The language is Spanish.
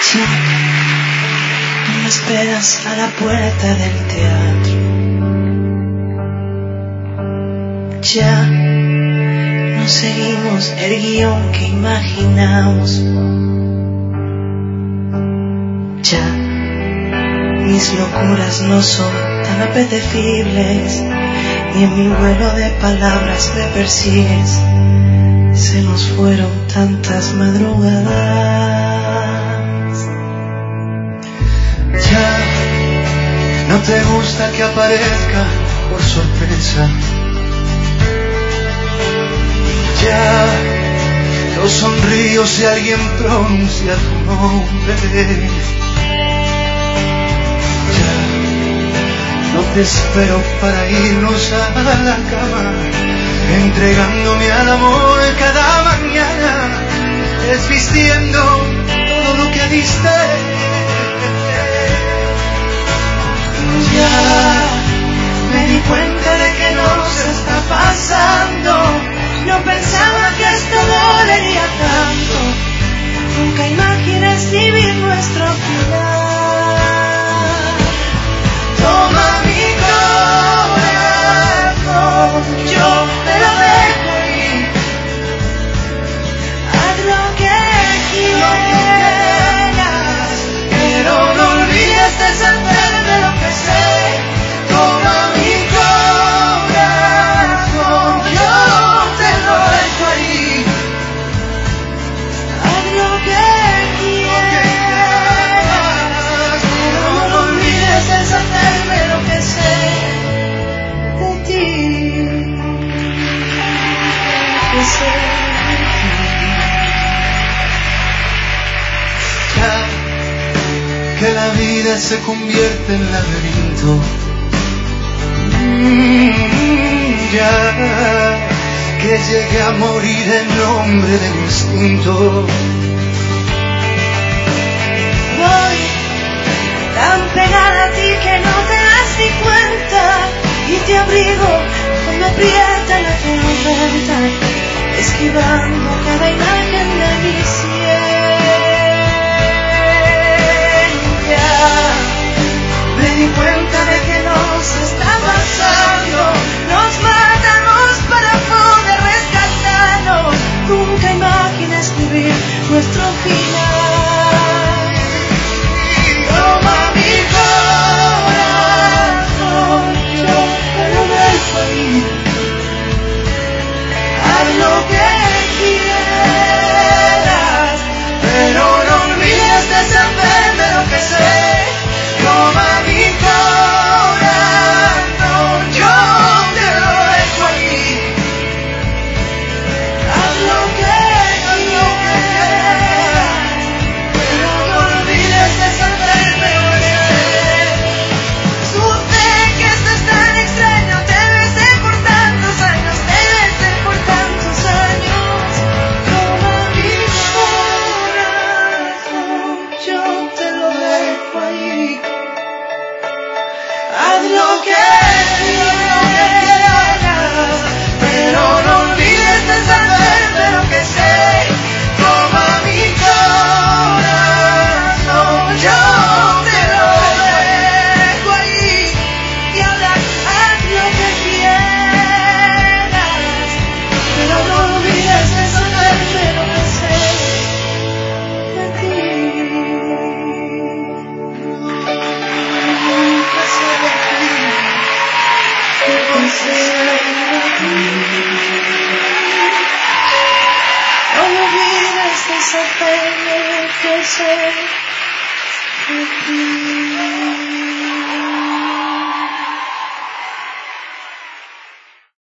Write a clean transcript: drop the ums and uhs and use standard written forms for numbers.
Ya no me esperas a la puerta del teatro. Ya no seguimos el guión que imaginamos. Ya mis locuras no son tan apetecibles, y en mi vuelo de palabras me persigues. Se nos fueron tantas madrugadas. Ya no te gusta que aparezca por sorpresa. Ya no sonrío si alguien pronuncia tu nombre. Ya no te espero para irnos a la cama, entregándome al amor cada mañana, desvistiendo todo lo que diste. Ya me di cuenta de que nos está pasando. No pensaba que esto dolería tanto. Nunca imaginé escribir nuestro final. Toma mi corazón, yo te lo dejo ir. Haz lo que quieras, pero no olvides deshacerme lo que sé. Toma mi corazón, yo te lo dejo ahí. Haz lo que quieras, pero no olvides deshacerme lo que sé de ti. Que sé de ti. Ya que la vida se convierte en laberinto. Ya que llegué a morir en nombre del instinto. Voy tan pegada a ti que no te das ni cuenta, y te abrigo cuando aprieta la tormenta, esquivando cada imagen de mi ciencia. Me di cuenta de que nos está pasando. Nos matamos para poder rescatarnos. Nunca imaginé escribir nuestro final. Toma mi corazón, yo te lo dejo ahí. Haz lo que quieras, pero no olvides deshacerme lo que sé. Toma mi corazón, yo te lo dejo ahí. Haz lo que quieras, pero no olvides deshacerme lo que sé. Tú sé que esto es tan extraño, debe ser por tantos años, debe ser por tantos años. Toma mi corazón, yo te lo dejo ahí. Haz lo que quieras, pero no olvides deshacerme lo que sé. Toma mi corazón, yo te lo dejo ahí. Y ahora haz lo que quieras, pero no olvides deshacerme lo que sé de ti. Nunca sé de ti, nunca sé de ti. No olvides deshacerme lo que sé de ti.